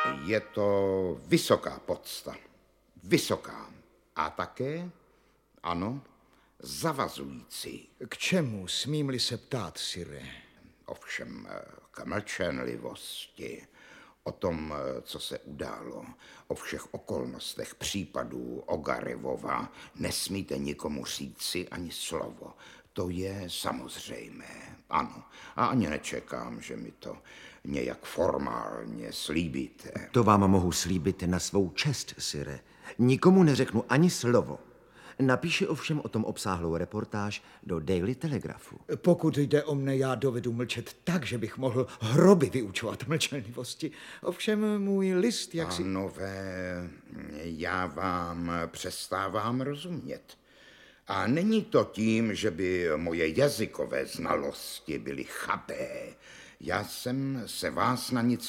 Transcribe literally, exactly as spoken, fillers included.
Je to vysoká podsta. Vysoká. A také, ano, zavazující. K čemu, smím-li se ptát, sire? Ovšem k mlčenlivosti, o tom, co se událo, o všech okolnostech případů Ogarevova nesmíte nikomu říci ani slovo. To je samozřejmé, ano. A ani nečekám, že mi to nějak formálně slíbíte. To vám mohu slíbit na svou čest, sire. Nikomu neřeknu ani slovo. Napíši ovšem o tom obsáhlou reportáž do Daily Telegraphu. Pokud jde o mne, já dovedu mlčet tak, že bych mohl hroby vyučovat mlčenlivosti. Ovšem můj list, jak si... Pánové, já vám přestávám rozumět. A není to tím, že by moje jazykové znalosti byly chabé. Já jsem se vás na nic